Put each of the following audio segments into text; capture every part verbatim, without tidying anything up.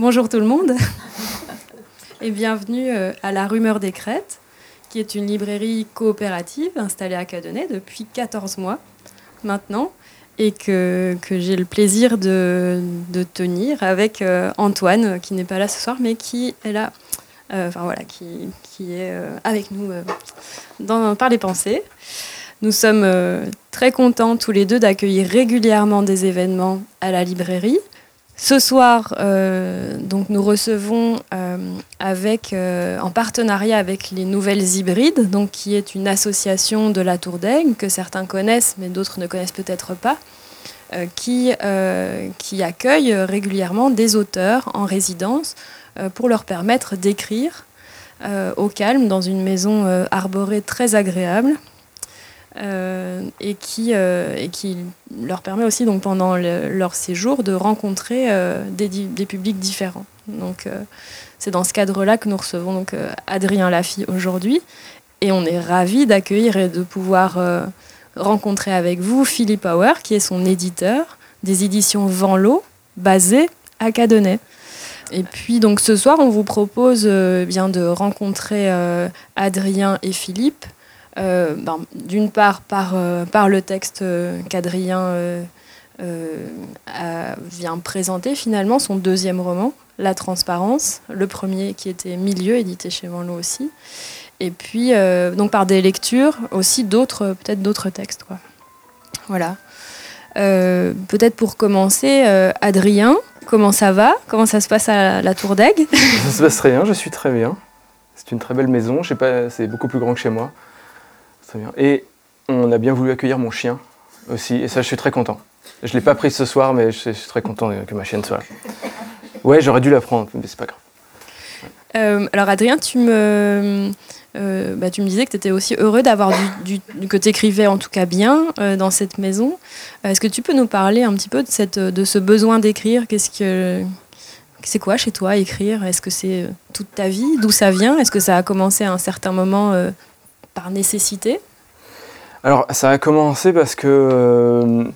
Bonjour tout le monde et bienvenue à la Rumeur des Crêtes, qui est une librairie coopérative installée à Cadenet depuis quatorze mois maintenant et que, que j'ai le plaisir de, de tenir avec euh, Antoine, qui n'est pas là ce soir mais qui est là, euh, enfin voilà, qui, qui est euh, avec nous euh, dans, par les pensées. Nous sommes euh, très contents tous les deux d'accueillir régulièrement des événements à la librairie. Ce soir, euh, donc nous recevons euh, avec, euh, en partenariat avec les Nouvelles Hybrides, donc qui est une association de la Tour d'Aigle que certains connaissent, mais d'autres ne connaissent peut-être pas, euh, qui, euh, qui accueille régulièrement des auteurs en résidence euh, pour leur permettre d'écrire euh, au calme dans une maison euh, arborée très agréable. Euh, et, qui, euh, et qui leur permet aussi donc, pendant le, leur séjour de rencontrer euh, des, des publics différents. Donc, euh, c'est dans ce cadre-là que nous recevons donc, euh, Adrien Lafy aujourd'hui et on est ravis d'accueillir et de pouvoir euh, rencontrer avec vous Philippe Auer, qui est son éditeur des éditions Venlo, basées à Cadenet. Et puis donc, ce soir, on vous propose euh, bien de rencontrer euh, Adrien et Philippe. Euh, ben, d'une part par, euh, par le texte euh, qu'Adrien euh, euh, a, vient présenter finalement, son deuxième roman, La Transparence, le premier qui était Milieu, édité chez Venlo aussi, et puis euh, donc par des lectures aussi d'autres, peut-être d'autres textes, quoi. Voilà. Euh, peut-être pour commencer, euh, Adrien, comment ça va? Comment ça se passe à la Tour d'Aigle? Ça se passe très bien, je suis très bien. C'est une très belle maison, je sais pas, c'est beaucoup plus grand que chez moi. Très bien. Et on a bien voulu accueillir mon chien aussi, et ça je suis très content. Je ne l'ai pas pris ce soir, mais je suis très content que ma chienne soit là. Ouais, j'aurais dû la prendre, mais c'est pas grave. Euh, alors Adrien, tu me, euh, bah, tu me disais que tu étais aussi heureux d'avoir du, du, que tu écrivais en tout cas bien euh, dans cette maison. Euh, est-ce que tu peux nous parler un petit peu de, cette, de ce besoin d'écrire? Qu'est-ce que, c'est quoi chez toi écrire? Est-ce que c'est toute ta vie? D'où ça vient? Est-ce que ça a commencé à un certain moment euh, par nécessité? Alors, ça a commencé parce que, euh,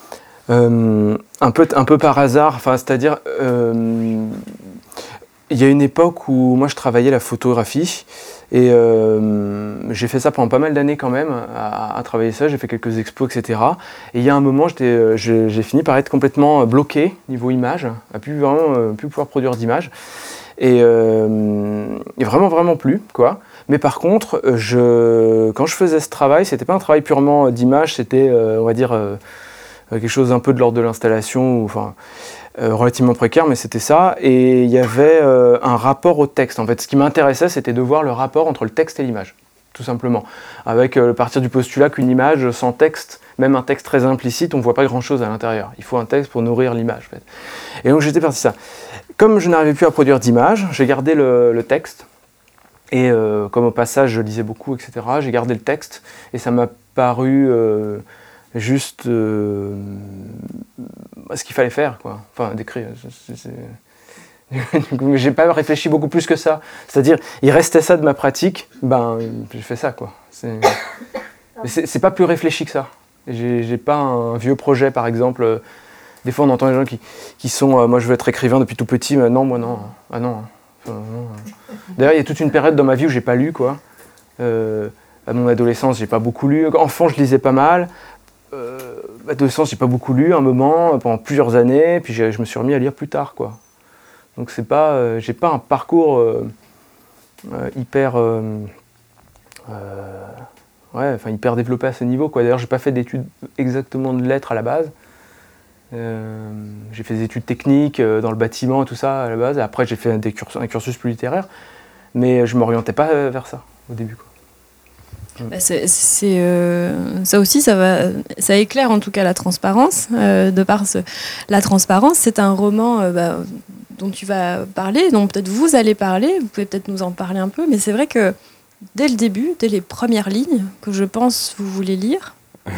euh, un, peu, un peu par hasard, enfin, c'est-à-dire, euh, il y a une époque où moi je travaillais la photographie et euh, j'ai fait ça pendant pas mal d'années quand même, à, à travailler ça, j'ai fait quelques expos, et cetera. Et il y a un moment, j'étais, j'ai, j'ai fini par être complètement bloqué niveau image, à plus vraiment euh, plus pouvoir produire d'images. Et, euh, et vraiment, vraiment plus, quoi. Mais par contre, je, quand je faisais ce travail, c'était pas un travail purement d'image, c'était, euh, on va dire, euh, quelque chose un peu de l'ordre de l'installation, ou, enfin, euh, relativement précaire, mais c'était ça. Et il y avait euh, un rapport au texte. En fait, ce qui m'intéressait, c'était de voir le rapport entre le texte et l'image, tout simplement. Avec euh, partir du postulat qu'une image sans texte, même un texte très implicite, on ne voit pas grand-chose à l'intérieur. Il faut un texte pour nourrir l'image, en fait. Et donc j'étais parti de ça. Comme je n'arrivais plus à produire d'images, j'ai gardé le, le texte. Et euh, comme au passage je lisais beaucoup, et cetera, j'ai gardé le texte. Et ça m'a paru euh, juste euh, ce qu'il fallait faire, quoi. Enfin, d'écrire. C'est, c'est... j'ai pas réfléchi beaucoup plus que ça. C'est-à-dire, il restait ça de ma pratique, ben j'ai fait ça, quoi. C'est, c'est, c'est pas plus réfléchi que ça. J'ai, j'ai pas un vieux projet, par exemple. Des fois, on entend les gens qui, qui sont euh, « moi, je veux être écrivain depuis tout petit », mais non, moi, non. Ah non. Enfin, non. D'ailleurs, il y a toute une période dans ma vie où j'ai pas lu, quoi. Euh, à mon adolescence, j'ai pas beaucoup lu. Enfant, je lisais pas mal. Euh, adolescence, j'ai pas beaucoup lu, un moment, pendant plusieurs années, puis je me suis remis à lire plus tard, quoi. Donc, c'est pas, euh, j'ai pas un parcours euh, euh, hyper... Euh, euh, ouais, enfin, hyper développé à ce niveau, quoi. D'ailleurs, j'ai pas fait d'études exactement de lettres à la base. Euh, j'ai fait des études techniques euh, dans le bâtiment et tout ça à la base, et après j'ai fait des cursus, un cursus plus littéraire, mais je ne m'orientais pas euh, vers ça au début, quoi. Bah c'est, c'est, euh, ça aussi, ça, va, ça éclaire en tout cas la transparence. Euh, de par ce, La Transparence, c'est un roman euh, bah, dont tu vas parler, dont peut-être vous allez parler, vous pouvez peut-être nous en parler un peu, mais c'est vrai que dès le début, dès les premières lignes, que je pense vous voulez lire,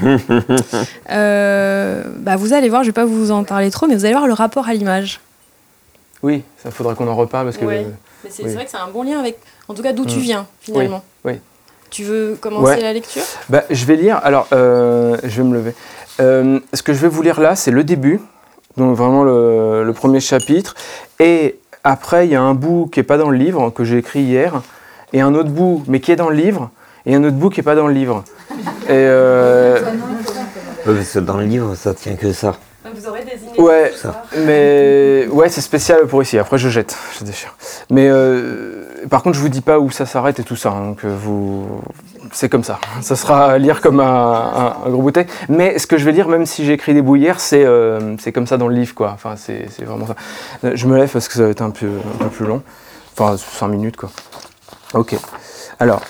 euh, bah vous allez voir, je ne vais pas vous en parler trop, mais vous allez voir le rapport à l'image. Oui, ça faudrait qu'on en reparle parce que... Ouais. Mais c'est, oui. c'est vrai que c'est un bon lien avec, en tout cas, d'où mmh. tu viens, finalement. Oui, oui. Tu veux commencer ouais. la lecture? Bah, je vais lire, alors, euh, je vais me lever. Euh, ce que je vais vous lire là, c'est le début, donc vraiment le, le premier chapitre, et après, il y a un bout qui n'est pas dans le livre, que j'ai écrit hier, et un autre bout, mais qui est dans le livre, et un autre bout qui n'est pas dans le livre. Et euh... ouais, parce que dans le livre, ça tient que ça. Vous aurez des inédits. Ouais, mais ouais, c'est spécial pour ici. Après, je jette, je déchire. Mais euh... par contre, je vous dis pas où ça s'arrête et tout ça. Hein, donc vous, c'est comme ça. Ça sera à lire comme un, un, un gros bouteille. Mais ce que je vais lire, même si j'ai écrit des bouts hier, c'est euh, c'est comme ça dans le livre, quoi. Enfin, c'est c'est vraiment ça. Je me lève parce que ça va être un peu un peu plus long. Enfin, cinq minutes, quoi. Ok. Alors,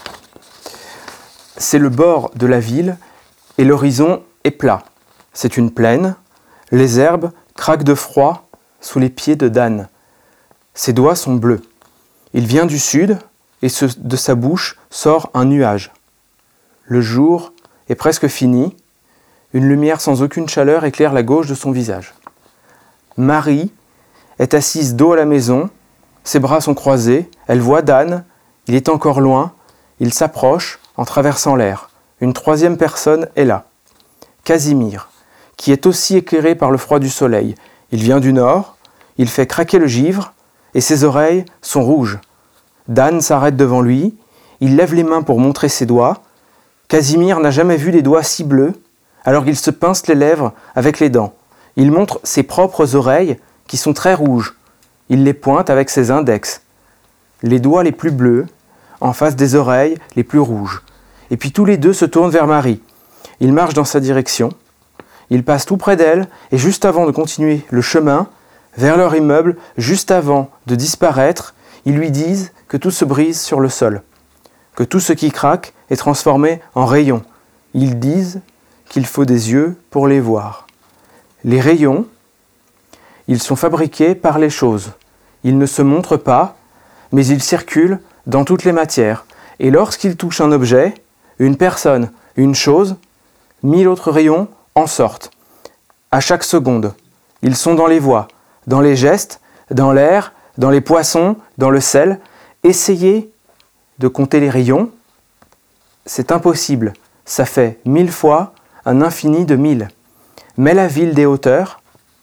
c'est le bord de la ville et l'horizon est plat. C'est une plaine. Les herbes craquent de froid sous les pieds de Dan. Ses doigts sont bleus. Il vient du sud et ce, de sa bouche sort un nuage. Le jour est presque fini. Une lumière sans aucune chaleur éclaire la gauche de son visage. Marie est assise dos à la maison. Ses bras sont croisés. Elle voit Dan. Il est encore loin. Il s'approche en traversant l'air. Une troisième personne est là. Casimir, qui est aussi éclairé par le froid du soleil. Il vient du nord, il fait craquer le givre, et ses oreilles sont rouges. Dan s'arrête devant lui, il lève les mains pour montrer ses doigts. Casimir n'a jamais vu des doigts si bleus, alors il se pince les lèvres avec les dents. Il montre ses propres oreilles, qui sont très rouges. Il les pointe avec ses index. Les doigts les plus bleus, en face des oreilles les plus rouges. Et puis tous les deux se tournent vers Marie. Il marche dans sa direction. Ils passent tout près d'elle et juste avant de continuer le chemin, vers leur immeuble, juste avant de disparaître, ils lui disent que tout se brise sur le sol, que tout ce qui craque est transformé en rayons. Ils disent qu'il faut des yeux pour les voir. Les rayons, ils sont fabriqués par les choses. Ils ne se montrent pas, mais ils circulent dans toutes les matières. Et lorsqu'ils touchent un objet, une personne, une chose, mille autres rayons en sortent. À chaque seconde, ils sont dans les voix, dans les gestes, dans l'air, dans les poissons, dans le sel. Essayez de compter les rayons. C'est impossible. Ça fait mille fois un infini de mille. Mais la ville des hauteurs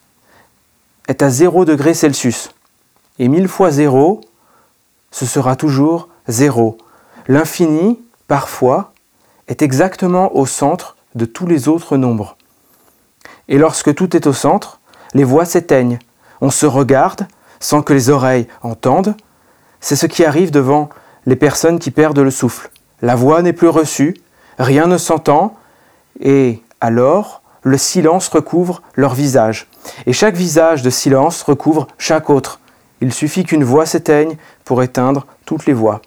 est à zéro degré Celsius. Et mille fois zéro, ce sera toujours zéro. L'infini, parfois, est exactement au centre de tous les autres nombres. Et lorsque tout est au centre, les voix s'éteignent. On se regarde sans que les oreilles entendent. C'est ce qui arrive devant les personnes qui perdent le souffle. La voix n'est plus reçue, rien ne s'entend, et alors le silence recouvre leur visage. Et chaque visage de silence recouvre chaque autre. Il suffit qu'une voix s'éteigne pour éteindre toutes les voix.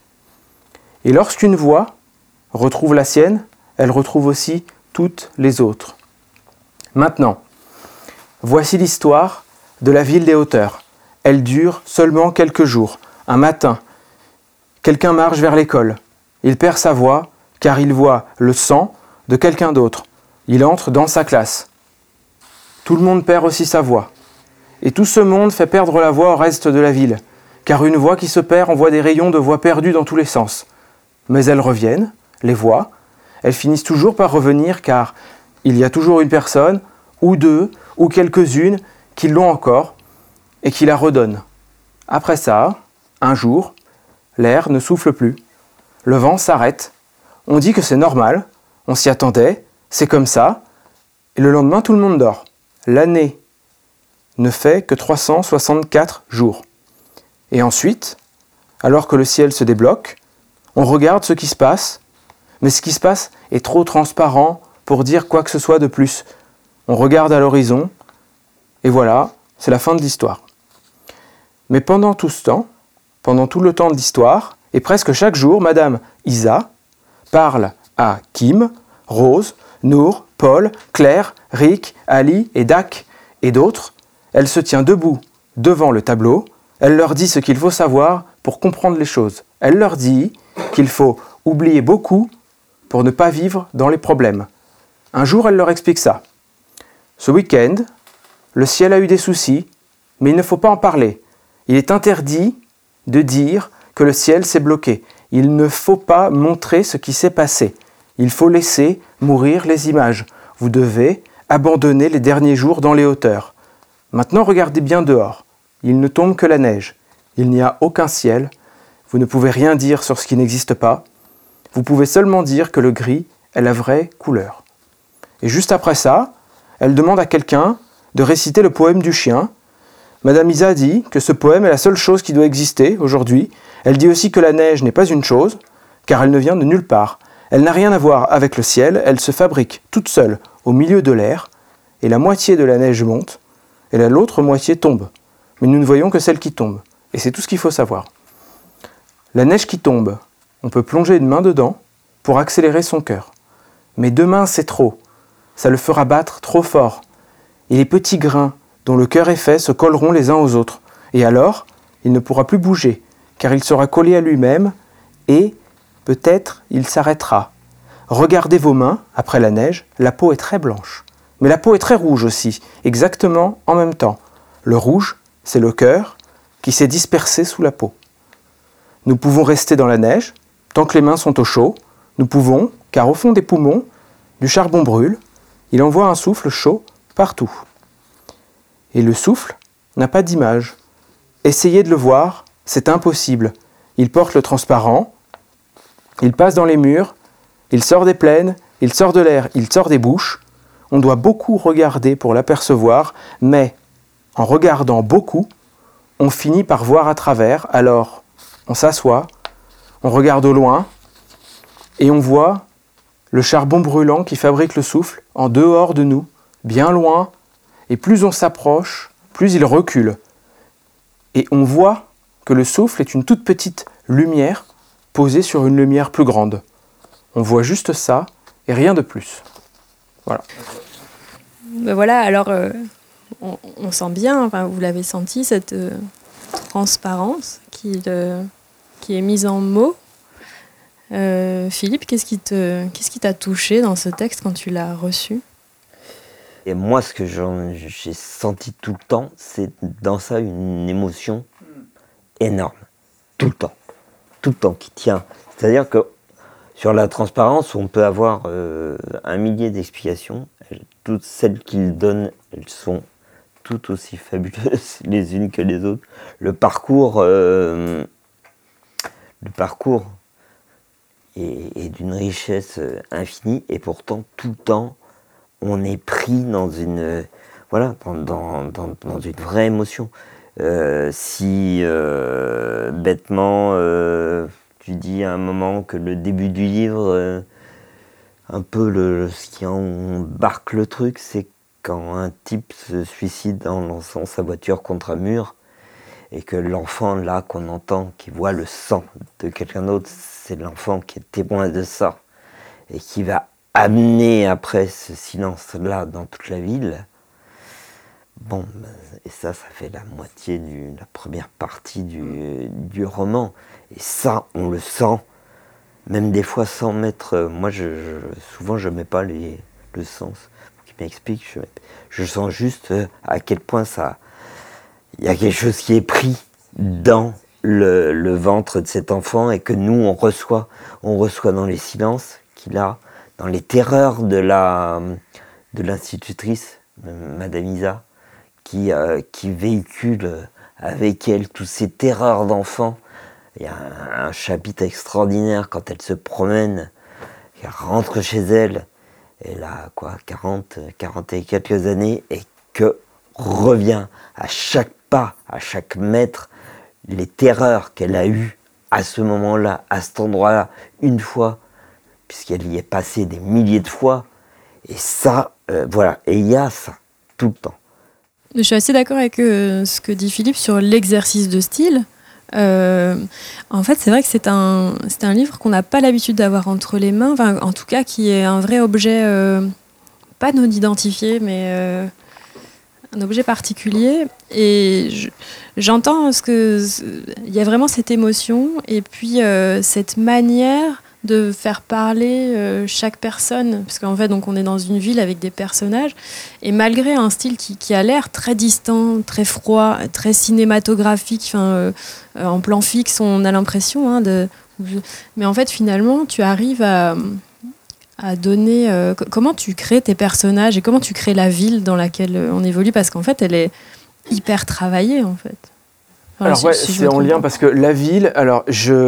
Et lorsqu'une voix retrouve la sienne, elle retrouve aussi toutes les autres. Maintenant, voici l'histoire de la ville des hauteurs. Elle dure seulement quelques jours. Un matin, quelqu'un marche vers l'école. Il perd sa voix car il voit le sang de quelqu'un d'autre. Il entre dans sa classe. Tout le monde perd aussi sa voix. Et tout ce monde fait perdre la voix au reste de la ville, car une voix qui se perd envoie des rayons de voix perdus dans tous les sens. Mais elles reviennent, les voix, elles finissent toujours par revenir car il y a toujours une personne, ou deux, ou quelques-unes qui l'ont encore et qui la redonnent. Après ça, un jour, l'air ne souffle plus. Le vent s'arrête. On dit que c'est normal, on s'y attendait, c'est comme ça, et le lendemain tout le monde dort. L'année ne fait que trois cent soixante-quatre jours. Et ensuite, alors que le ciel se débloque, on regarde ce qui se passe, mais ce qui se passe est trop transparent pour dire quoi que ce soit de plus. On regarde à l'horizon, et voilà, c'est la fin de l'histoire. Mais pendant tout ce temps, pendant tout le temps de l'histoire, et presque chaque jour, Madame Isa parle à Kim, Rose, Nour, Paul, Claire, Rick, Ali et Dak et d'autres. Elle se tient debout devant le tableau. Elle leur dit ce qu'il faut savoir pour comprendre les choses. Elle leur dit qu'il faut oublier beaucoup pour ne pas vivre dans les problèmes. Un jour, elle leur explique ça. Ce week-end, le ciel a eu des soucis, mais il ne faut pas en parler. Il est interdit de dire que le ciel s'est bloqué. Il ne faut pas montrer ce qui s'est passé. Il faut laisser mourir les images. Vous devez abandonner les derniers jours dans les hauteurs. Maintenant, regardez bien dehors. Il ne tombe que la neige. Il n'y a aucun ciel. Vous ne pouvez rien dire sur ce qui n'existe pas. Vous pouvez seulement dire que le gris est la vraie couleur. Et juste après ça, elle demande à quelqu'un de réciter le poème du chien. Madame Isa dit que ce poème est la seule chose qui doit exister aujourd'hui. Elle dit aussi que la neige n'est pas une chose, car elle ne vient de nulle part. Elle n'a rien à voir avec le ciel, elle se fabrique toute seule au milieu de l'air, et la moitié de la neige monte, et l'autre moitié tombe. Mais nous ne voyons que celle qui tombe, et c'est tout ce qu'il faut savoir. La neige qui tombe, on peut plonger une main dedans pour accélérer son cœur. Mais deux mains, c'est trop. Ça le fera battre trop fort. Et les petits grains dont le cœur est fait se colleront les uns aux autres. Et alors, il ne pourra plus bouger, car il sera collé à lui-même, et peut-être il s'arrêtera. Regardez vos mains, après la neige, la peau est très blanche. Mais la peau est très rouge aussi, exactement en même temps. Le rouge, c'est le cœur qui s'est dispersé sous la peau. Nous pouvons rester dans la neige, tant que les mains sont au chaud. Nous pouvons, car au fond des poumons, du charbon brûle. Il envoie un souffle chaud partout. Et le souffle n'a pas d'image. Essayez de le voir, c'est impossible. Il porte le transparent, il passe dans les murs, il sort des plaines, il sort de l'air, il sort des bouches. On doit beaucoup regarder pour l'apercevoir, mais en regardant beaucoup, on finit par voir à travers. Alors, on s'assoit, on regarde au loin, et on voit le charbon brûlant qui fabrique le souffle en dehors de nous, bien loin, et plus on s'approche, plus il recule. Et on voit que le souffle est une toute petite lumière posée sur une lumière plus grande. On voit juste ça et rien de plus. Voilà. Ben voilà, alors euh, on, on sent bien, enfin, vous l'avez senti, cette euh, transparence qui, euh, qui est mise en mots. Euh, Philippe, qu'est-ce qui te, qu'est-ce qui t'a touché dans ce texte quand tu l'as reçu ? Et moi, ce que j'en, j'ai senti tout le temps, c'est dans ça une émotion énorme. Tout le temps. Tout le temps qui tient. C'est-à-dire que sur la transparence, on peut avoir euh, un millier d'explications. Toutes celles qu'il donne, elles sont toutes aussi fabuleuses les unes que les autres. Le parcours, euh, le parcours est, est d'une richesse infinie et pourtant tout le temps, on est pris dans une, voilà, dans, dans, dans, dans une vraie émotion. Euh, si euh, bêtement euh, tu dis à un moment que le début du livre, euh, un peu le, ce qui embarque le truc, c'est quand un type se suicide en lançant sa voiture contre un mur et que l'enfant là qu'on entend, qui voit le sang de quelqu'un d'autre, c'est l'enfant qui est témoin de ça et qui va amener après ce silence-là dans toute la ville. Bon, et ça, ça fait la moitié, du, la première partie du, du roman. Et ça, on le sent, même des fois sans mettre... Moi, je, je, souvent, je ne mets pas les, le sens. Qui m'explique, je, je sens juste à quel point ça... Il y a quelque chose qui est pris dans le, le ventre de cet enfant et que nous, on reçoit. On reçoit dans les silences qu'il a, dans les terreurs de, la, de l'institutrice, Madame Isa, qui, euh, qui véhicule avec elle toutes ces terreurs d'enfant. Il y a un, un chapitre extraordinaire quand elle se promène, elle rentre chez elle, elle a quoi, quarante, quarante et quelques années, et que revient à chaque pas, à chaque mètre, les terreurs qu'elle a eues à ce moment-là, à cet endroit-là, une fois, puisqu'elle y est passée des milliers de fois. Et ça, euh, voilà, et il y a ça, tout le temps. Je suis assez d'accord avec euh, ce que dit Philippe sur l'exercice de style. Euh, en fait, c'est vrai que c'est un, c'est un livre qu'on n'a pas l'habitude d'avoir entre les mains, enfin, en tout cas qui est un vrai objet, euh, pas non identifié, mais euh, un objet particulier. Et je, j'entends ce que il y a vraiment cette émotion et puis euh, cette manière de faire parler euh, chaque personne, parce qu'en fait, donc, on est dans une ville avec des personnages, et malgré un style qui, qui a l'air très distant, très froid, très cinématographique, enfin, euh, en plan fixe, on a l'impression, hein, de... mais en fait, finalement, tu arrives à, à donner... Euh, comment tu crées tes personnages et comment tu crées la ville dans laquelle on évolue, parce qu'en fait, elle est hyper travaillée, en fait. Voilà, alors si- ouais, si je c'est me en trompe lien pas. parce que la ville, alors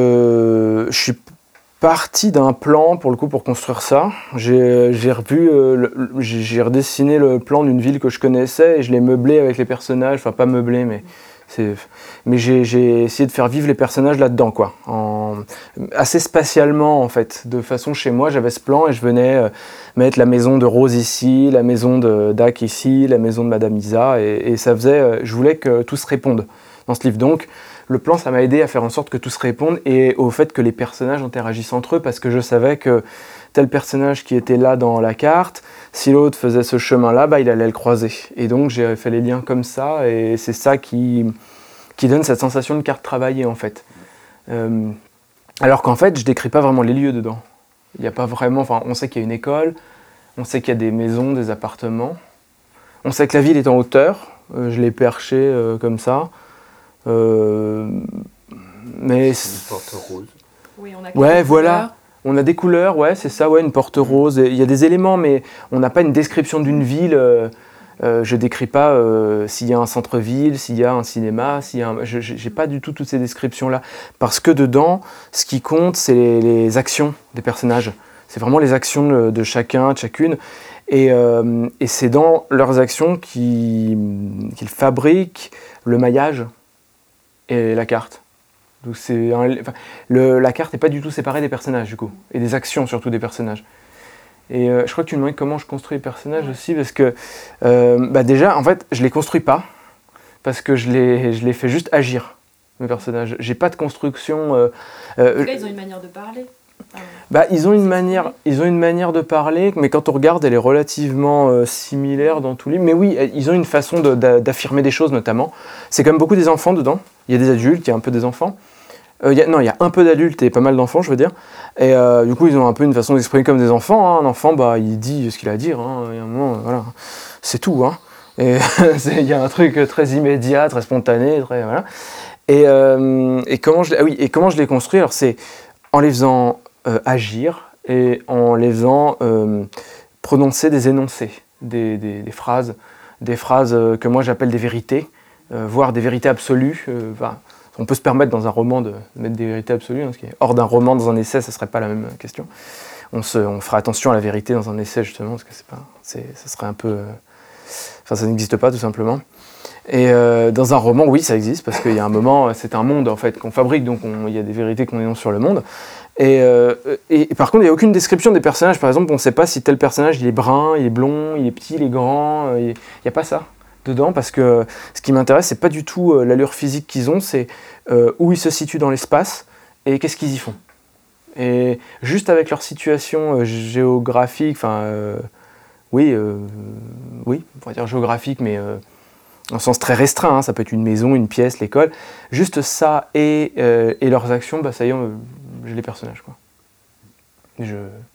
je, je suis parti d'un plan pour le coup pour construire ça. J'ai j'ai revu, euh, le- le- j'ai j'ai redessiné le plan d'une ville que je connaissais et je l'ai meublé avec les personnages, enfin pas meublé mais c'est, mais j'ai j'ai essayé de faire vivre les personnages là-dedans quoi, en, assez spatialement en fait. De façon chez moi j'avais ce plan et je venais euh, mettre la maison de Rose ici, la maison de Dac ici, la maison de Madame Isa et, et ça faisait, euh, je voulais que tout se réponde dans ce livre donc. Le plan, ça m'a aidé à faire en sorte que tout se réponde et au fait que les personnages interagissent entre eux parce que je savais que tel personnage qui était là dans la carte, si l'autre faisait ce chemin-là, bah, il allait le croiser. Et donc j'ai fait les liens comme ça et c'est ça qui, qui donne cette sensation de carte travaillée en fait. Euh, alors qu'en fait, je décris pas vraiment les lieux dedans. Il y a pas vraiment, enfin, on sait qu'il y a une école, on sait qu'il y a des maisons, des appartements, on sait que la ville est en hauteur, euh, je l'ai perché euh, comme ça. Euh, mais Une porte rose. Oui, on a ouais, quelques voilà. couleurs. On a des couleurs, ouais, c'est ça, ouais, une porte rose. Il y a des éléments, mais on n'a pas une description d'une ville. Euh, euh, je décris pas euh, s'il y a un centre-ville, s'il y a un cinéma, s'il y a un... je j'ai pas du tout toutes ces descriptions-là, parce que dedans, ce qui compte, c'est les, les actions des personnages. C'est vraiment les actions de, de chacun, de chacune, et, euh, et c'est dans leurs actions qu'ils qu'ils fabriquent le maillage et la carte. Donc c'est un- enfin, le- la carte n'est pas du tout séparée des personnages du coup, et des actions surtout des personnages. Et euh, je crois que tu me demandais comment je construis les personnages Ouais. aussi, parce que euh, bah déjà en fait je les construis pas, parce que je les, je les fais juste agir, mes personnages. J'ai pas de construction. Euh, euh, En tout cas, ils ont une manière de parler. Ah ouais. bah, ils ont une s'exprimer. manière, ils ont une manière de parler, mais quand on regarde, elle est relativement euh, similaire dans tous les livres. Mais oui, ils ont une façon de- d'a- d'affirmer des choses, notamment. C'est comme beaucoup des enfants dedans. Il y a des adultes, il y a un peu des enfants. Euh, il y a- non, il y a un peu d'adultes et pas mal d'enfants, je veux dire. Et euh, du coup, ils ont un peu une façon d'exprimer comme des enfants. Hein. Un enfant, bah, il dit ce qu'il a à dire. Hein. Il y a un moment, euh, voilà, c'est tout. Hein. Et c'est- il y a un truc très immédiat, très spontané, très voilà. Et, euh, et comment je, l'ai- ah oui, et comment je l'ai construit? Alors c'est en les faisant euh, agir et en les faisant euh, prononcer des énoncés, des, des- des phrases, des phrases euh, que moi j'appelle des vérités, euh, voire des vérités absolues. euh, enfin, on peut se permettre dans un roman de, de mettre des vérités absolues, hein, ce qui est hors d'un roman, dans un essai, ça serait pas la même question. On, se, on fera attention à la vérité dans un essai justement, parce que c'est pas, c'est, ça serait un peu, euh, enfin ça n'existe pas tout simplement. Et euh, dans un roman, oui, ça existe, parce qu'il y a un moment, c'est un monde en fait qu'on fabrique, donc on- il y a des vérités qu'on énonce sur le monde. Et, euh, et, et par contre, il n'y a aucune description des personnages. Par exemple, on ne sait pas si tel personnage il est brun, il est blond, il est petit, il est grand. euh, Il n'y a pas ça dedans, parce que ce qui m'intéresse, c'est pas du tout euh, l'allure physique qu'ils ont, c'est euh, où ils se situent dans l'espace et qu'est-ce qu'ils y font. Et juste avec leur situation euh, géographique, enfin, euh, oui, euh, oui, on pourrait dire géographique, mais euh, en sens très restreint, hein, ça peut être une maison, une pièce, l'école. Juste ça et, euh, et leurs actions, bah ça y est, euh, j'ai les personnages, quoi. Je,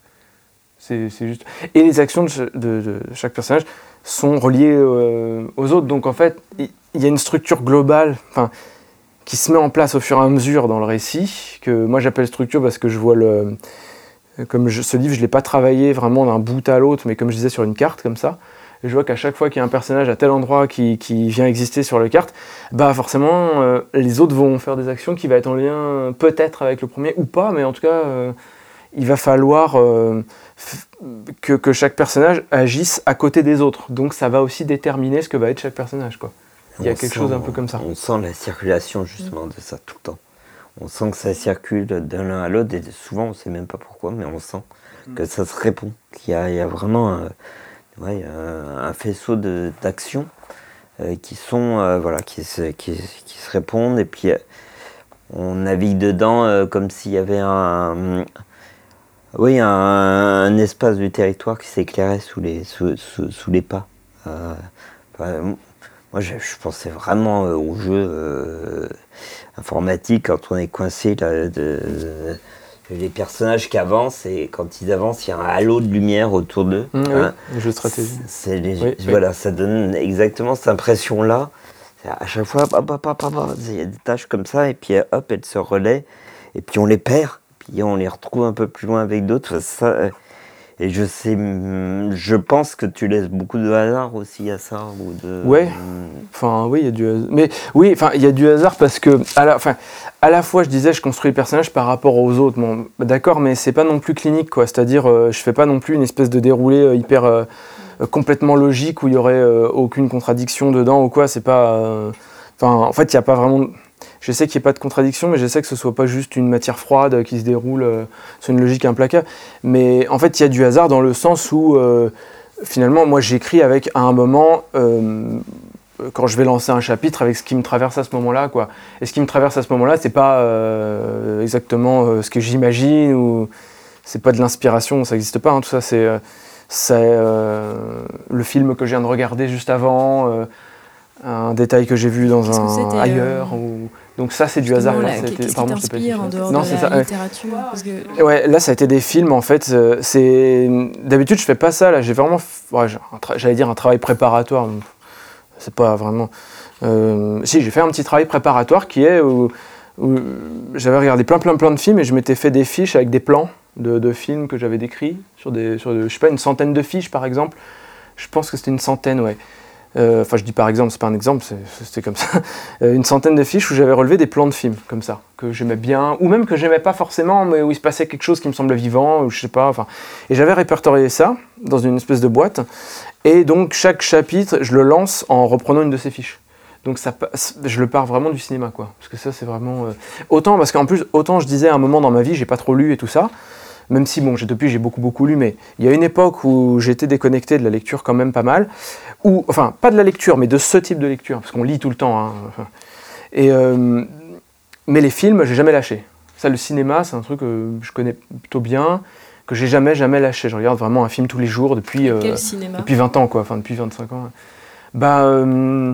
c'est, c'est juste. Et les actions de, ch- de- de chaque personnage sont reliées euh, aux autres, donc en fait, il il y a une structure globale, enfin, qui se met en place au fur et à mesure dans le récit, que moi j'appelle structure parce que je vois le, comme je- ce livre, je l'ai pas travaillé vraiment d'un bout à l'autre, mais comme je disais sur une carte comme ça. Et je vois qu'à chaque fois qu'il y a un personnage à tel endroit qui, qui vient exister sur la carte, bah forcément euh, les autres vont faire des actions qui vont être en lien euh, peut-être avec le premier ou pas, mais en tout cas euh, il va falloir euh, f- que, que chaque personnage agisse à côté des autres. Donc ça va aussi déterminer ce que va être chaque personnage, quoi. Il y a On quelque sent- chose un peu comme ça. On sent la circulation justement de ça tout le temps. On sent que ça circule d'un l'un à l'autre et souvent on ne sait même pas pourquoi, mais on sent que ça se répond, qu'il y a, il y a vraiment un, ouais, un, un faisceau de, d'actions euh, qui sont euh, voilà, qui se, qui, qui se répondent et puis euh, on navigue dedans euh, comme s'il y avait un, oui, un, un espace du territoire qui s'éclairait sous les, sous, sous, sous les pas. Euh, enfin, moi, je, je pensais vraiment euh, au jeu euh, informatique quand on est coincé là, de, de- les personnages qui avancent et quand ils avancent, il y a un halo de lumière autour d'eux. Mmh, hein. oui, les jeux de stratégie. C'est les- Oui, voilà, ça donne exactement cette impression-là. À chaque fois, hop, hop, hop, hop, hop, il y a des tâches comme ça et puis hop, elles se relaient et puis on les perd, puis on les retrouve un peu plus loin avec d'autres. Ça, Et je sais, je pense que tu laisses beaucoup de hasard aussi à ça, ou de. Ouais. Enfin, oui, il y a du hasard. Mais oui, enfin, il y a du hasard parce que, à la, enfin, à la fois, je disais, je construis le personnage par rapport aux autres. Bon, d'accord, mais c'est pas non plus clinique, quoi. C'est-à-dire, euh, je fais pas non plus une espèce de déroulé euh, hyper euh, euh, complètement logique où il y aurait euh, aucune contradiction dedans ou quoi. C'est pas. Euh, Enfin, en fait, il y a pas vraiment. Je sais qu'il n'y a pas de contradiction, mais je sais que ce soit pas juste une matière froide qui se déroule euh, sur une logique implacable. Mais en fait, il y a du hasard dans le sens où, euh, finalement, moi, j'écris avec, à un moment, euh, quand je vais lancer un chapitre, avec ce qui me traverse à ce moment-là, quoi. Et ce qui me traverse à ce moment-là, c'est pas euh, exactement euh, ce que j'imagine, ou c'est pas de l'inspiration, ça n'existe pas, hein, tout ça. C'est, euh, c'est euh, le film que je viens de regarder juste avant, euh, un détail que j'ai vu dans Qu'est-ce un que ailleurs, euh... ou... Donc ça, c'est du hasard. Là, là, ça a été... Qu'est-ce qui Pardon, t'inspire en dehors non, de la ça, littérature ouais. Parce que... Ouais, là, ça a été des films, en fait. Euh, c'est... D'habitude, je fais pas ça. Là, j'ai vraiment... Ouais, j'ai un tra... J'allais dire un travail préparatoire. C'est pas vraiment... Euh... Si, j'ai fait un petit travail préparatoire qui est où, où j'avais regardé plein, plein, plein de films et je m'étais fait des fiches avec des plans de, de films que j'avais décrits sur des... Sur, je sais pas, une centaine de fiches, par exemple. Je pense que c'était une centaine, ouais. Enfin, euh, je dis par exemple, c'est pas un exemple, c'est, c'était comme ça. Euh, une centaine de fiches où j'avais relevé des plans de films, comme ça, que j'aimais bien, ou même que j'aimais pas forcément, mais où il se passait quelque chose qui me semblait vivant, ou je sais pas, enfin. Et j'avais répertorié ça dans une espèce de boîte, et donc chaque chapitre, je le lance en reprenant une de ces fiches. Donc ça, je le pars vraiment du cinéma, quoi. Parce que ça, c'est vraiment... Euh... Autant, parce qu'en plus, autant je disais à un moment dans ma vie, j'ai pas trop lu et tout ça, même si, bon, j'ai, depuis, j'ai beaucoup, beaucoup lu, mais il y a une époque où j'étais déconnecté de la lecture quand même pas mal, ou, enfin, pas de la lecture, mais de ce type de lecture, parce qu'on lit tout le temps, hein. Et, euh, mais les films, j'ai jamais lâché. Ça, le cinéma, c'est un truc que je connais plutôt bien, que j'ai jamais, jamais lâché. Je regarde vraiment un film tous les jours depuis, euh, depuis vingt ans, quoi, enfin, depuis vingt-cinq ans. Bah, euh,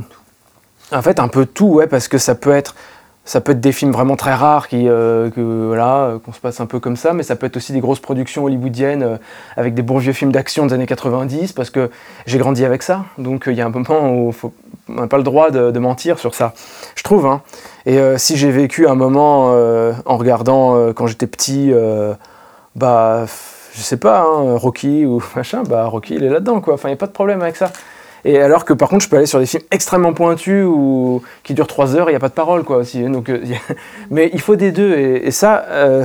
en fait, un peu tout, ouais, parce que ça peut être... Ça peut être des films vraiment très rares qui, euh, que, voilà, qu'on se passe un peu comme ça, mais ça peut être aussi des grosses productions hollywoodiennes euh, avec des bons vieux films d'action des années quatre-vingt-dix, parce que j'ai grandi avec ça. Donc il y a un moment où faut, on n'a pas le droit de, de mentir sur ça, je trouve. Hein. Et euh, si j'ai vécu un moment euh, en regardant euh, quand j'étais petit, euh, bah, je sais pas, hein, Rocky ou machin, bah Rocky il est là-dedans, quoi. Enfin, il n'y a pas de problème avec ça. Et alors que par contre, je peux aller sur des films extrêmement pointus ou qui durent trois heures, il n'y a pas de parole, quoi, aussi. Donc, euh, y a... Mais il faut des deux. Et, et ça, il euh,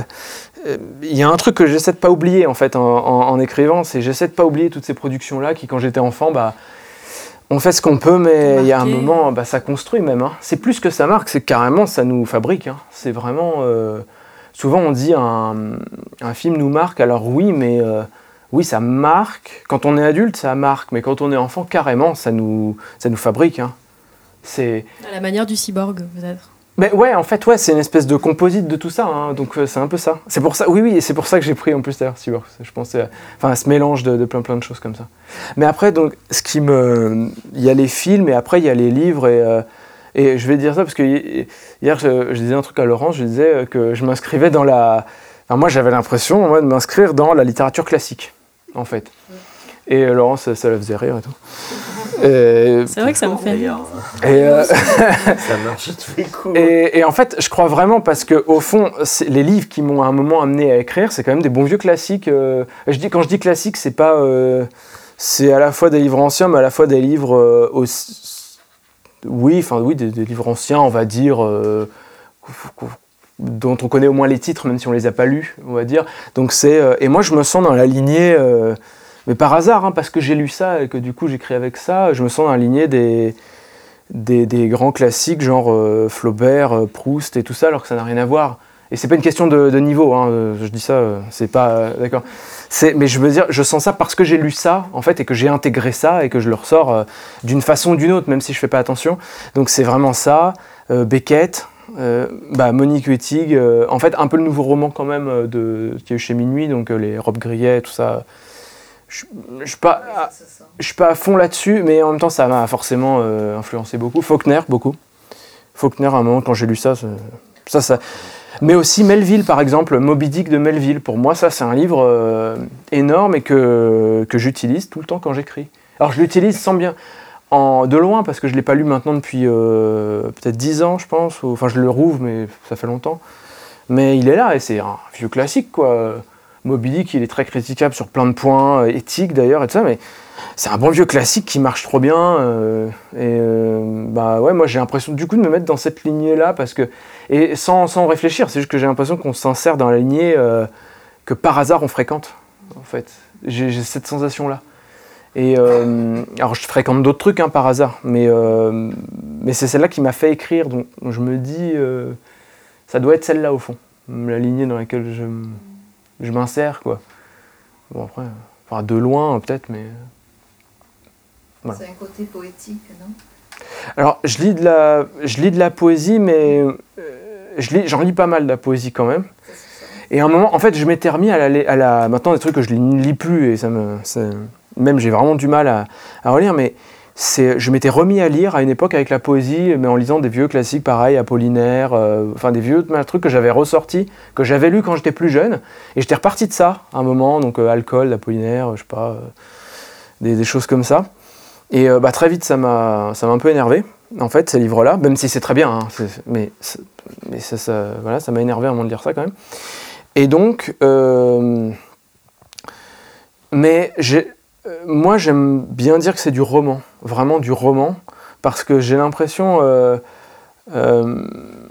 y a un truc que j'essaie de pas oublier, en fait, en, en, en écrivant, c'est j'essaie de pas oublier toutes ces productions-là qui, quand j'étais enfant, bah, on fait ce qu'on peut, mais il y a un moment, bah, ça construit même. Hein. C'est plus que ça marque, c'est que carrément, ça nous fabrique. Hein. C'est vraiment... Euh... Souvent, on dit un, un film nous marque. Alors oui, mais... Euh... Oui, ça marque. Quand on est adulte, ça marque. Mais quand on est enfant, carrément, ça nous, ça nous fabrique. Hein. C'est... À la manière du cyborg, peut-être. Mais ouais, en fait, ouais, c'est une espèce de composite de tout ça. Hein. Donc, euh, c'est un peu ça. C'est pour ça. Oui, oui, et c'est pour ça que j'ai pris en plus d'ailleurs cyborg. Je pensais, à, enfin, à ce mélange de, de plein, plein de choses comme ça. Mais après, donc, ce qui me, il y a les films et après il y a les livres et. Euh, et je vais dire ça parce que hier, je, je disais un truc à Laurence. Je disais que je m'inscrivais dans la. Enfin, moi, j'avais l'impression moi, de m'inscrire dans la littérature classique. En fait. Et euh, Laurence, ça, ça la faisait rire et tout. Et, c'est vrai que ça me fait rire. Et, euh, ça marche tous les coups. Et, et en fait, je crois vraiment parce que au fond, les livres qui m'ont à un moment amené à écrire, c'est quand même des bons vieux classiques. Euh, je dis, quand je dis classique, c'est pas, euh, c'est à la fois des livres anciens, mais à la fois des livres euh, aussi, oui, enfin oui, des, des livres anciens, on va dire. Euh, dont on connaît au moins les titres, même si on les a pas lus, on va dire. Donc c'est euh, et moi je me sens dans la lignée, euh, mais par hasard, hein, parce que j'ai lu ça et que du coup j'écris avec ça, je me sens dans la lignée des des, des grands classiques genre euh, Flaubert, euh, Proust et tout ça, alors que ça n'a rien à voir. Et c'est pas une question de, de niveau, hein, je dis ça, euh, c'est pas euh, d'accord. C'est, mais je veux dire, je sens ça parce que j'ai lu ça en fait et que j'ai intégré ça et que je le ressors euh, d'une façon ou d'une autre, même si je fais pas attention. Donc c'est vraiment ça. Euh, Beckett. Euh, bah, Monique Wittig, euh, en fait un peu le nouveau roman quand même euh, de, qui est eu chez Minuit, donc euh, les Robes Grillet, tout ça. Je ne suis pas, pas à fond là-dessus, mais en même temps ça m'a forcément euh, influencé beaucoup. Faulkner, beaucoup. Faulkner, à un moment quand j'ai lu ça, ça, ça... Mais aussi Melville par exemple, Moby Dick de Melville. Pour moi ça c'est un livre euh, énorme et que, que j'utilise tout le temps quand j'écris. Alors je l'utilise sans bien... En, de loin, parce que je ne l'ai pas lu maintenant depuis euh, peut-être dix ans, je pense. Ou, enfin, je le rouvre, mais ça fait longtemps. Mais il est là, et c'est un vieux classique, quoi. Moby Dick, il est très critiquable sur plein de points, euh, éthiques d'ailleurs, et tout ça, mais c'est un bon vieux classique qui marche trop bien. Euh, et euh, bah ouais, moi j'ai l'impression du coup de me mettre dans cette lignée-là, parce que, et sans, sans réfléchir, c'est juste que j'ai l'impression qu'on s'insère dans la lignée euh, que par hasard on fréquente, en fait. J'ai, j'ai cette sensation-là. Et euh, alors je fréquente d'autres trucs hein, par hasard, mais, euh, mais c'est celle-là qui m'a fait écrire, donc je me dis, euh, ça doit être celle-là au fond, la lignée dans laquelle je, je m'insère, quoi. Bon après, enfin, de loin peut-être, mais... Voilà. C'est un côté poétique, non? Alors je lis de la, je lis de la poésie, mais euh, je lis, j'en lis pas mal de la poésie quand même. Ça, c'est ça. Et à un moment, en fait, je m'étais remis à la, à la maintenant des trucs que je ne lis plus, et ça me... Ça, même j'ai vraiment du mal à, à relire, mais c'est, je m'étais remis à lire à une époque avec la poésie, mais en lisant des vieux classiques pareils, Apollinaire, euh, enfin des vieux trucs que j'avais ressortis, que j'avais lus quand j'étais plus jeune, et j'étais reparti de ça à un moment, donc euh, Alcool, Apollinaire, je sais pas, euh, des, des choses comme ça. Et euh, bah, très vite, ça m'a, ça m'a un peu énervé, en fait, ces livres-là, même si c'est très bien, hein, c'est, mais, c'est, mais ça, ça, voilà, ça m'a énervé à un moment de lire ça quand même. Et donc, euh, mais j'ai... Moi, j'aime bien dire que c'est du roman, vraiment du roman, parce que j'ai l'impression euh, euh,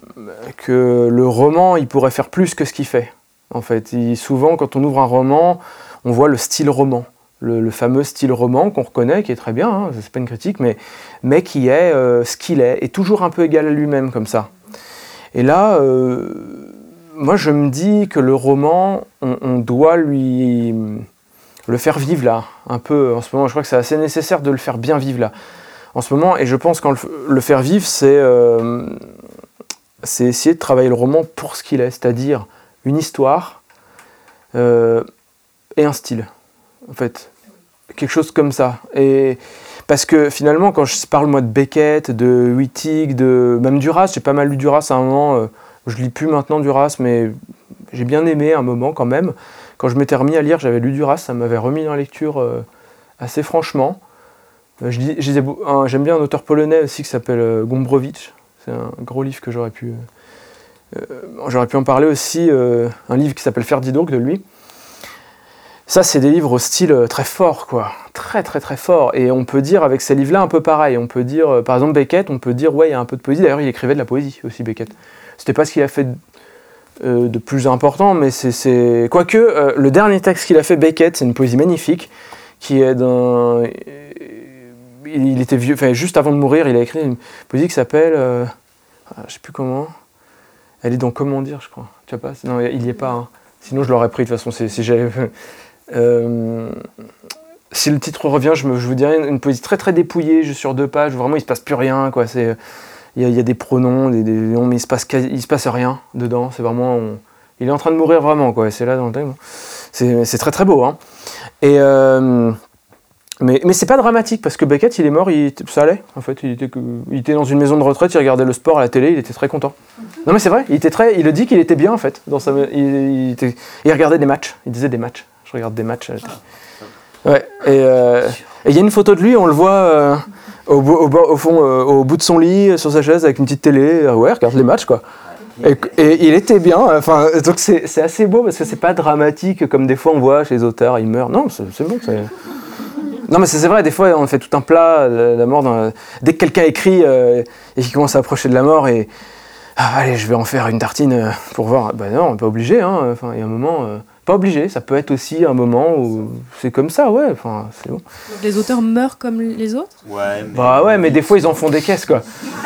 que le roman, il pourrait faire plus que ce qu'il fait. En fait, il, souvent, quand on ouvre un roman, on voit le style roman, le, le fameux style roman qu'on reconnaît, qui est très bien, hein, c'est pas une critique, mais, mais qui est euh, ce qu'il est, et toujours un peu égal à lui-même, comme ça. Et là, euh, moi, je me dis que le roman, on, on doit lui... le faire vivre là, un peu, en ce moment, je crois que c'est assez nécessaire de le faire bien vivre là, en ce moment, et je pense qu'en le, le faire vivre, c'est, euh, c'est essayer de travailler le roman pour ce qu'il est, c'est-à-dire une histoire euh, et un style, en fait, quelque chose comme ça, et parce que finalement, quand je parle moi de Beckett, de Wittig, de même Duras, j'ai pas mal lu Duras à un moment, euh, je lis plus maintenant Duras, mais j'ai bien aimé un moment quand même. Quand je m'étais remis à lire, j'avais lu Duras, ça m'avait remis dans la lecture euh, assez franchement. Euh, je, je disais, un, j'aime bien un auteur polonais aussi qui s'appelle euh, Gombrowicz. C'est un gros livre que j'aurais pu... Euh, j'aurais pu en parler aussi, euh, un livre qui s'appelle Faire Didok de lui. Ça, c'est des livres au style très fort, quoi. Très, très, très fort. Et on peut dire avec ces livres-là un peu pareil. On peut dire, euh, par exemple, Beckett, on peut dire, ouais, il y a un peu de poésie. D'ailleurs, il écrivait de la poésie aussi, Beckett. C'était pas ce qu'il a fait... De, Euh, de plus important, mais c'est... c'est... Quoique, euh, le dernier texte qu'il a fait, Beckett, c'est une poésie magnifique, qui est d'un... Il, il était vieux, enfin, juste avant de mourir, il a écrit une poésie qui s'appelle... Euh... Ah, je sais plus comment... Elle est dans Comment dire, je crois. Tu vois pas? Non, il y est pas. Hein. Sinon, je l'aurais pris, de toute façon, si, si j'avais... Euh... Si le titre revient, je, me, je vous dirais une, une poésie très très dépouillée, juste sur deux pages, où vraiment il se passe plus rien, quoi, c'est... Il y, a, il y a des pronoms, des, des noms, mais il se passe quasi, il se passe rien dedans. C'est vraiment, on, il est en train de mourir vraiment, quoi. C'est là dans le thème. C'est, c'est très très beau, hein. Et euh, mais mais c'est pas dramatique parce que Beckett, il est mort, il, ça allait. En fait, il était, il était dans une maison de retraite, il regardait le sport à la télé, il était très content. Non mais c'est vrai, il était très, il le dit qu'il était bien en fait. Dans sa, il, il, était, il regardait des matchs. Il disait des matchs. Je regarde des matchs. Ouais. Et euh, il y a une photo de lui, on le voit. Euh, Au, au, au fond, euh, au bout de son lit, sur sa chaise, avec une petite télé, euh, ouais, regarde les matchs, quoi. Et, et il était bien, enfin, donc c'est, c'est assez beau, parce que c'est pas dramatique, comme des fois on voit chez les auteurs, ils meurent. Non, c'est, c'est bon, c'est... Non, mais c'est, c'est vrai, des fois, on fait tout un plat, la, la mort, dans la... dès que quelqu'un écrit, euh, et qu'il commence à approcher de la mort, et... Ah, allez, je vais en faire une tartine pour voir. Ben non, on n'est pas obligé, hein, enfin, il y a un moment... Euh... Pas obligé, ça peut être aussi un moment où c'est comme ça, ouais, enfin, c'est bon. Donc les auteurs meurent comme les autres? Ouais, mais... Bah ouais, mais des fois ils en font des caisses, quoi.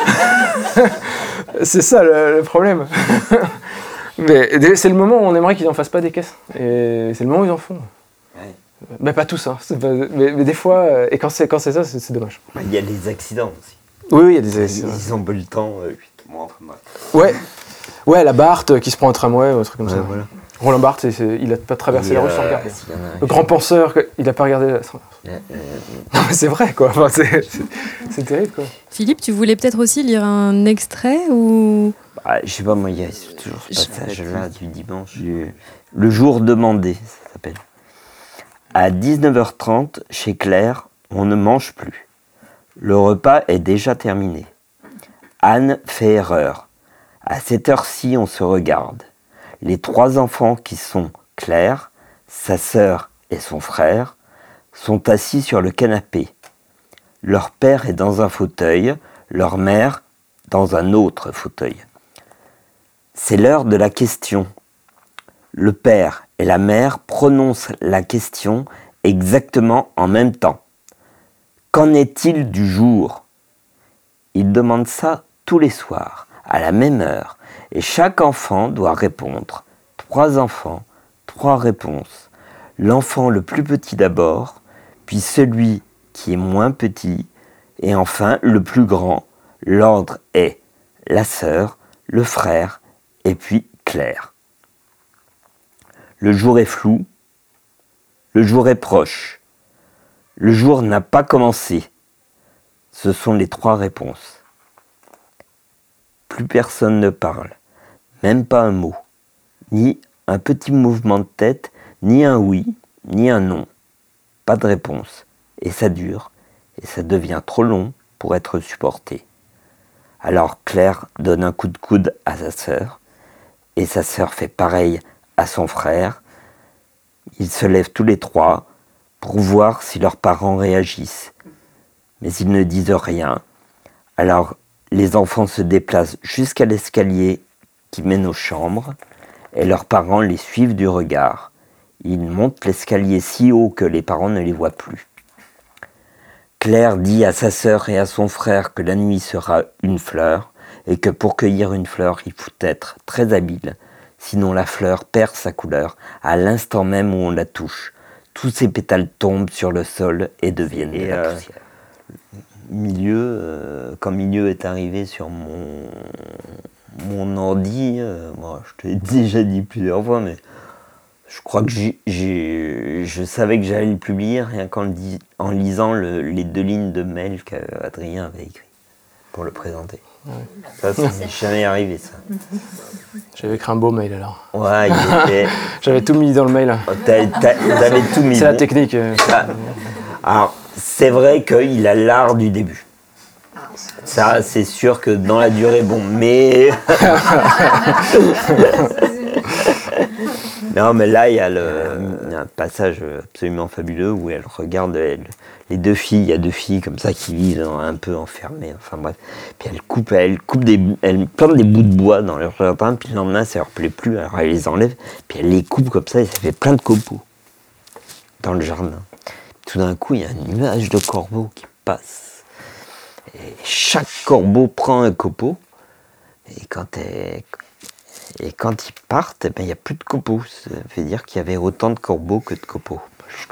C'est ça le, le problème. Mais c'est le moment où on aimerait qu'ils n'en fassent pas des caisses. Et c'est le moment où ils en font. Ouais. Mais pas tous, hein. C'est pas... mais, mais des fois, et quand c'est, quand c'est ça, c'est, c'est dommage. Il y a des accidents aussi. Oui, oui, il y a des accidents. Ils ont pas le temps, euh, moi, enfin, moi. Ouais, ouais, la Barthes qui se prend un tramway, ou un truc comme ouais, ça. Voilà. Roland Barthes, c'est, c'est, il n'a pas traversé et la rue euh, sans regarder. Si le grand penseur, il n'a pas regardé la... Euh, euh, non mais c'est vrai, quoi. Enfin, c'est, c'est, c'est terrible, quoi. Philippe, tu voulais peut-être aussi lire un extrait ou... Bah, je sais pas, moi, il y a toujours ce passage-là du dimanche. Du... Le jour demandé, ça s'appelle. À dix-neuf heures trente, chez Claire, on ne mange plus. Le repas est déjà terminé. Anne fait erreur. À cette heure-ci, on se regarde. Les trois enfants qui sont Claire, Sa sœur et son frère sont assis sur le canapé. Leur père est dans un fauteuil, leur mère dans un autre fauteuil. C'est l'heure de la question. Le père et la mère prononcent la question exactement en même temps. Qu'en est-il du jour ? Ils demandent ça tous les soirs, à la même heure, et chaque enfant doit répondre. Trois enfants, trois réponses. L'enfant le plus petit d'abord, puis celui qui est moins petit, et enfin le plus grand. L'ordre est la sœur, le frère, et puis Claire. Le jour est flou, le jour est proche, le jour n'a pas commencé. Ce sont les trois réponses. Plus personne ne parle, même pas un mot, ni un petit mouvement de tête, ni un oui, ni un non. Pas de réponse. Et ça dure, et ça devient trop long pour être supporté. Alors Claire donne un coup de coude à sa sœur, et sa sœur fait pareil à son frère. Ils se lèvent tous les trois pour voir si leurs parents réagissent. Mais ils ne disent rien. Alors les enfants se déplacent jusqu'à l'escalier qui mène aux chambres, et leurs parents les suivent du regard. Ils montent l'escalier si haut que les parents ne les voient plus. Claire dit à sa sœur et à son frère que la nuit sera une fleur, et que pour cueillir une fleur, il faut être très habile, sinon la fleur perd sa couleur à l'instant même où on la touche. Tous ses pétales tombent sur le sol et deviennent et de la euh, poussière. Milieu, euh, quand Milieu est arrivé sur mon, mon ordi, euh, moi, je te l'ai déjà dit plusieurs fois, mais je crois que j'ai, j'ai, je savais que j'allais le publier rien qu'en le dis, en lisant le, les deux lignes de mail qu'Adrien avait écrit pour le présenter. Ouais. Ça, ça m'est jamais arrivé, ça. J'avais écrit un beau mail, alors. Ouais, il était... J'avais tout mis dans le mail. Oh, t'as, t'as, t'avais tout mis. C'est bon. La technique. Euh... Ah. Alors, c'est vrai qu'il a l'art du début. Ça, c'est sûr que dans la durée, bon, mais... Non, mais là, il y a le, il y a un passage absolument fabuleux où elle regarde elle, les deux filles. Il y a deux filles comme ça qui vivent un peu enfermées. Enfin bref. Puis elle coupe, elle coupe des, elle plante des bouts de bois dans leur jardin. Puis le lendemain, ça leur plaît plus. Alors elle les enlève. Puis elle les coupe comme ça et ça fait plein de copeaux dans le jardin. Tout d'un coup, il y a un nuage de corbeaux qui passe. Et chaque corbeau prend un copeau. Et quand elle... Et quand ils partent, eh ben, il n'y a plus de copeaux. Ça veut dire qu'il y avait autant de corbeaux que de copeaux.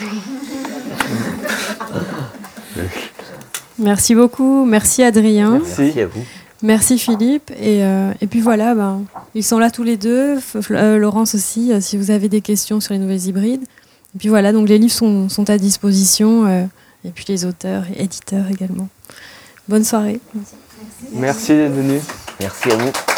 Merci beaucoup. Merci Adrien. Merci, Merci à vous. Merci Philippe. Et, euh, et puis voilà, ben, ils sont là tous les deux. F- euh, Laurence aussi, euh, si vous avez des questions sur les nouvelles hybrides. Et puis voilà, donc les livres sont, sont à disposition. Euh, et puis les auteurs et éditeurs également. Bonne soirée. Merci, Merci d'être venu. Merci à vous.